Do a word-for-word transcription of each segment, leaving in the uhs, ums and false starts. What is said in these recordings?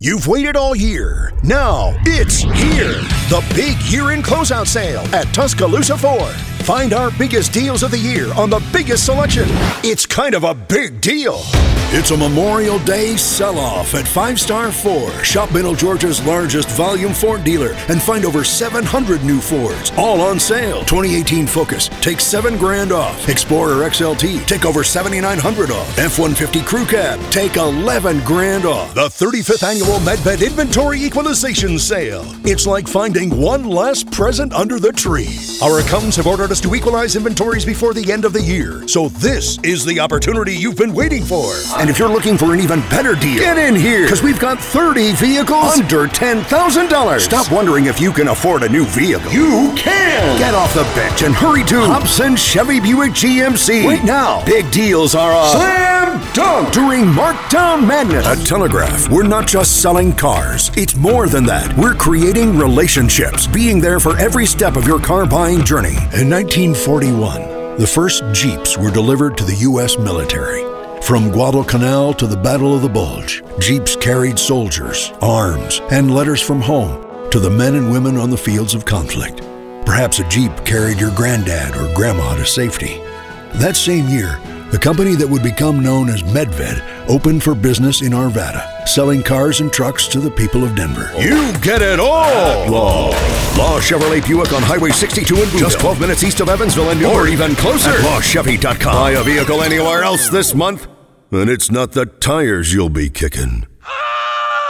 You've waited all year. Now it's here. The big year-end closeout sale at Tuscaloosa Ford. Find our biggest deals of the year on the biggest selection. It's kind of a big deal. It's a Memorial Day sell-off at Five Star Ford. Shop Middle Georgia's largest volume Ford dealer and find over seven hundred new Fords, all on sale. twenty eighteen Focus, take seven grand off. Explorer X L T, take over seventy-nine hundred off. F one fifty Crew Cab, take eleven grand off. The thirty-fifth annual MedVet Inventory Equalization Sale. It's like finding one last present under the tree. Our accountants have ordered us to equalize inventories before the end of the year, so this is the opportunity you've been waiting for. And if you're looking for an even better deal, get in here, because we've got thirty vehicles under ten thousand dollars. Stop wondering if you can afford a new vehicle. You can! Get off the bench and hurry to Hobson Chevy Buick G M C. Right now, big deals are a slam dunk during Markdown Madness. At Telegraph, we're not just selling cars. It's more than that. We're creating relationships, being there for every step of your car buying journey. In nineteen forty-one, the first Jeeps were delivered to the U S military. From Guadalcanal to the Battle of the Bulge, Jeeps carried soldiers, arms, and letters from home to the men and women on the fields of conflict. Perhaps a Jeep carried your granddad or grandma to safety. That same year, the company that would become known as MedVet opened for business in Arvada, selling cars and trucks to the people of Denver. You get it all! Law. Law Chevrolet Buick on Highway sixty-two in Boonville. Just twelve minutes east of Evansville and Newport. Or even closer at law chevy dot com. Buy a vehicle anywhere else this month, and it's not the tires you'll be kicking.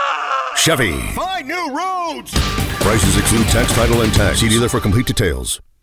Chevy. Find new roads! Prices exclude tax, title, and tax. See dealer for complete details.